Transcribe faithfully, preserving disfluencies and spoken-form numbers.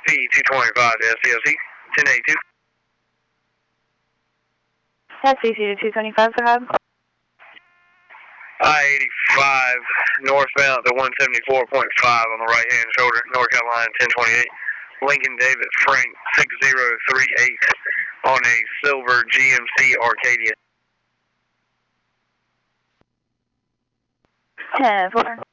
P two twenty-five to S C L C, ten eighty-two. S C C to two twenty-five, go ahead. I eighty-five northbound to one seventy-four point five on the right hand shoulder, North Carolina ten twenty-eight. Lincoln David Frank six zero three eight on a silver G M C Arcadia. ten four.